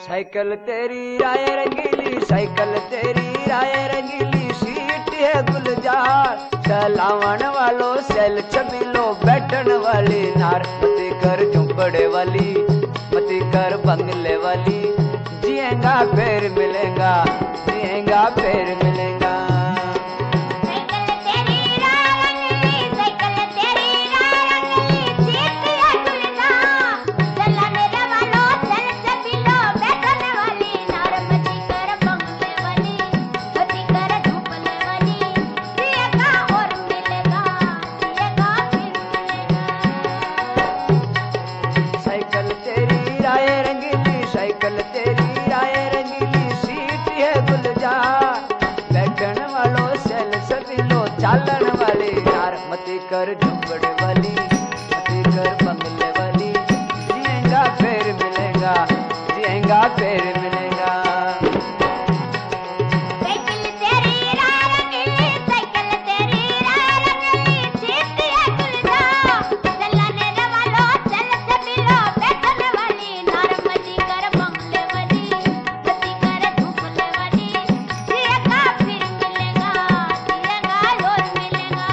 Cycle तेरी राय रंगीली, cycle तेरी राय रंगीली, seat है गुलजार, चलावन वालों सेल छबीलो, बैठन वाली नार, मती कर झुंपड़े वाली, मती कर बंगले वाली, जिएगा फिर मिलेगा, जिएगा फिर मिलेगा। चालन वाली यार मती कर झुंपड़ वाली, मती कर बंगले वाली, जिएगा फिर मिलेगा, जिएगा फिर मिलेगा। साइकिल तेरी राय रंगीली, साइकिल तेरी राय रंगीली, सीट है गुलजार, चलाने वालों चल चबिलो, बैठने वाली नार, मती कर बंगले वाली, मती कर झुंपड़े वाली, जिएगा फिर मिलेगा, जिएगा और मिलेगा।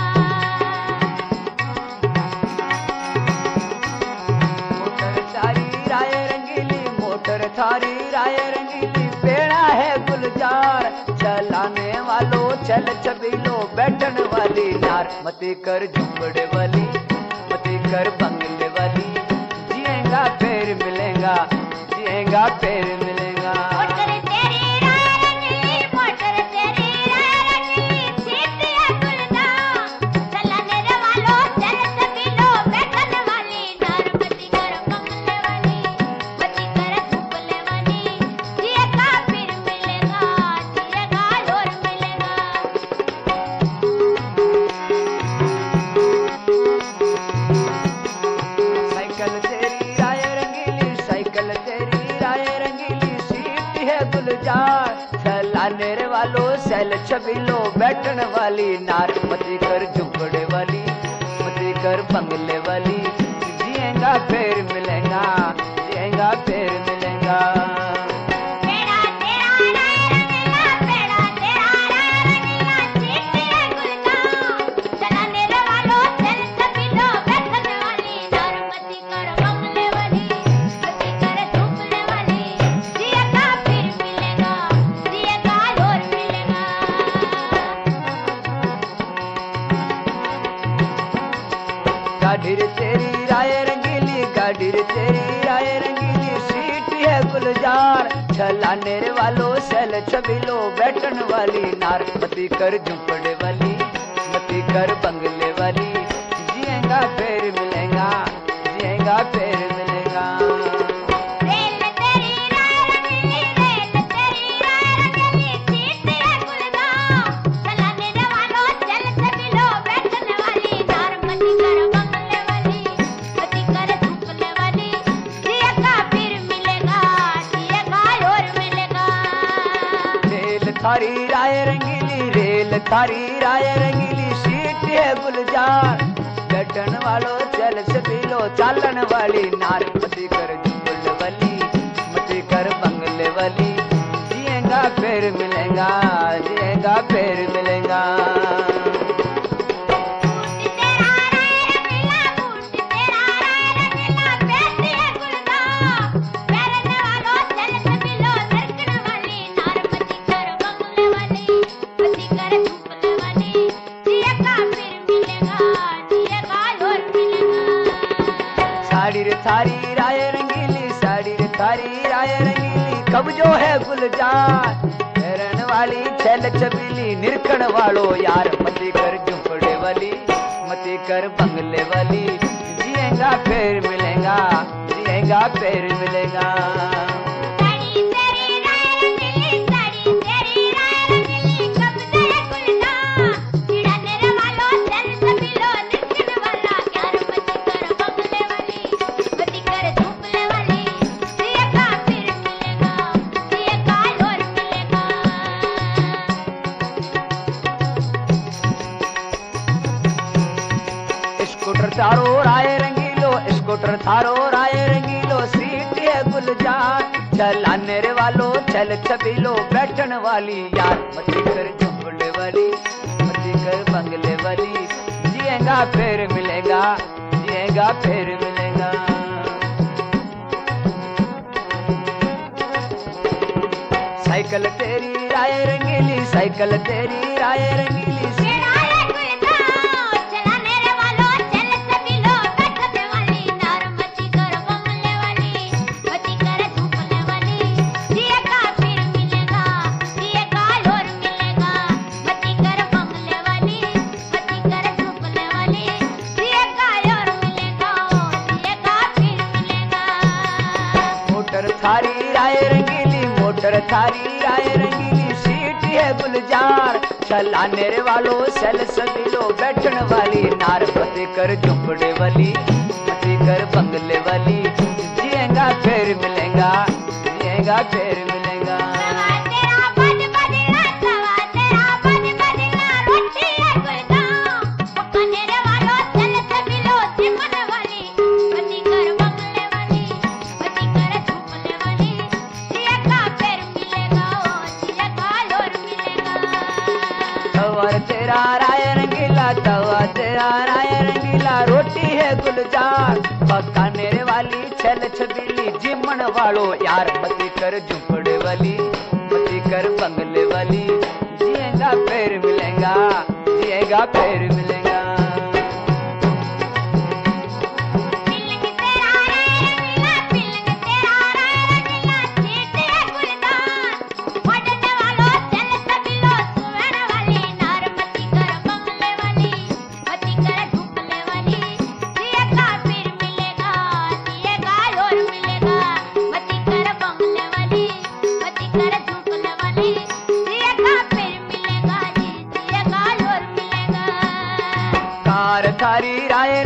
मोटर थारी राय रंगीली, मोटर थारी राय रंगीली, पेड़ा है गुलजार, चलाने वालों चल चबीलो, बैठन वाली नार, मती कर झुंपड़े वाली, मती कर बंगले वाली, जिएगा फिर मिलेगा, जिएगा फिर मिलेगा। मोटर तेरी राय रंगीली, मोटर तेरी राय रंगीली, सीट है गुलजार, चलाने वालों चल चबिलो, बैठने वाली नार, मती कर बंगले वाली, मती कर झुंपड़े वाली, जिएगा फिर मिलेगा, जिएगा और मिलेगा। साइकिल तेरी राय रंगीली, साइकिल तेरी राय रंगीली, सीट है गुलजार, चलाने वालों सेल छबीलो, बैठन वाली नार, मती कर झुंपड़े वाली, मती कर बंगले वाली, जिएगा फिर मिलेगा, जिएगा फिर मिलेगा। पेड़ा तेरा राय रंगीला, पेड़ा तेरा राय रंगीला, सीट है गुलजार, चलाने वालों चल चबिलो, बैठने वाली नार, मती कर बंगले वाली, मती कर झुंपड़े वाली, जिएगा फिर मिलेगा, जिएगा और मिलेगा। गाडीर तेरी राय रंगीली, गाडीर तेरी राय रंगीली, सीट है गुलजार, चलाने वालों सेल छबीलो, बैठन वाली नार, मती कर झुंपड़े वाली, मती कर बंगले वाली, जिएगा फिर मिलेगा, जिएगा फिर मिलेगा। रेल तेरी राय रंगीली, रेल तेरी राय रंगीली, सीट है गुलजार, चलाने वालों चल चबिलो, बैठने वाली नार, मती कर बंगले वाली, मती कर झुंपड़े वाली, जिएगा फिर मिलेगा, जिएगा और मिलेगा। रेल थारी राय रंगीली, रेल थारी राय रंगीली, सीट है गुलजार, बैठन वालों चल सबिलो, चालन वाली नार, मती कर झुंपड़ वाली, मती कर बंगले वाली, जिएगा फिर मिलेगा, जिएगा फिर मिलेगा। बूट तेरा राय रंगीला, बूट तेरा राय रंगीला, पेट है गुलजार, बैठने वालों चल चबिलो, धड़कन वाली नार, मती कर बंगले वाली, मती कर झुंपड़े वाली, जिएगा फिर मिलेगा, जिएगा और मिलेगा। साड़ी रे थारी राय रंगीली, साड़ी रे थारी राय रंगीली, कब्जो है गुलजार, हेरन वाली छल छबीली, निरखण वालो यार, मती कर झुंपड़े वाली, मती कर बंगले वाली, जिएगा फिर मिलेगा, जिएगा फिर मिलेगा। साड़ी तेरी राय रंगीली, साड़ी तेरी राय रंगीली, कब्जा है गुलजार, चिढ़ाने वालों चल चबिलो, निरखण वाला यार, मती कर बंगले वाली, मती कर झुंपड़े वाली, जिएगा फिर मिलेगा, जिएगा और मिलेगा। स्कूटर थारो राय रंगीलो, स्कूटर थारो राय रंगीलो, सीट है गुलजार चलाने रे वालों चल छबीलो बैठन वाली यार मती कर झुंपड़े वाली मती कर बंगले वाली जिएगा फिर मिलेगा जिएगा फिर मिलेगा। साइकिल तेरी राय रंगीली साइकिल तेरी राय रंगीली बेड़ा है गुलदार चलाने रे वालों चल सभी लोग बैठने वाली नार मती कर बंगले वाली मती कर झूपने वाली जिएगा फिर मिलेगा जिएगा और मिलेगा मती कर बंगले वाली मती कर झूपने वाली जिएगा और मिलेगा जिएगा फिर मिलेगा। मोटर थारी राय रंगीली मोटर थारी राय रंगीली सीट है गुलजार चलाने रे वालों सल सभी लोग बैठन वाली नार फतेह कर झुंपड़े वाली फतेह कर बंगले वाली जिएगा फिर मिलेगा जिएगा फिर मिलेगा। तवा तेरा बज बजना तवा तेरा बज बजना रोटी है गुलदार पकाने रे वालों चल सभी लोग जिमने वाली मती कर बंगले वाली मती कर झूपने वाली जिएगा फिर मिलेगा जिएगा और मिलेगा। तवर तेरा राय रंगीला तवा तेरा राय रंगीला रोटी है गुलजार पकाने रे वाली छल छबीली जिमन वालो यार मती कर झुंपड़े वाली मती कर बंगले वाली जिएगा फिर मिलेगा जिएगा फिर मिलेगा। पिलंग तेरा रंगीला पिलंग तेरा रंगीला सीट है गुलदार पढ़ने वालों चल सभी लोग सुवर्ण वाली नार मती कर बंगले वाली मती कर झूपने वाली जिएगा फिर मिलेगा जिएगा और मिलेगा मती कर बंगले वाली मती कर झूपने वाली जिएगा फिर मिलेगा जिएगा और मिलेगा। कार थारी राय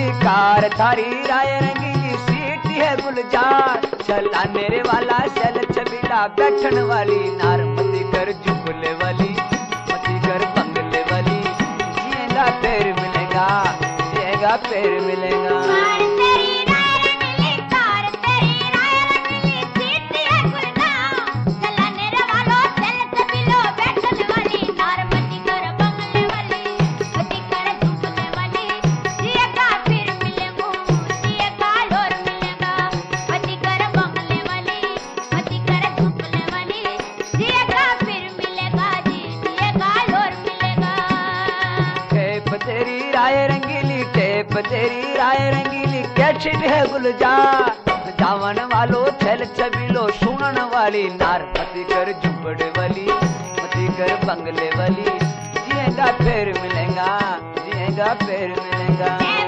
रंगीली सीट है गुलजार चलाने रे वाला चल छबीला बैठन वाली नार मती कर झुंपले वाली मती कर बंगले वाली जिएगा फिर मिलेगा जिएगा फिर मिलेगा। कार तेरी राय रंगीली कार तेरी राय रंगीली सीट है गुलदार चलाने रे वालों चल सभी लोग बैठने वाली नार मती कर बंगले वाली मती कर झूपने वाली जिएगा फिर मिलेगा जिएगा और मिलेगा मती कर बंगले वाली मती कर झूपने वाली जिएगा फिर मिलेगा जिएगा और मिलेगा। टेप तेरी राय रंगीली कैचिट है गुलजार जावन वालो छल छबीलो सुनन वाली नार मती कर झुंपड़े वाली मती कर बंगले वाली जिएगा फिर मिलेगा जिएगा फिर मिलेगा।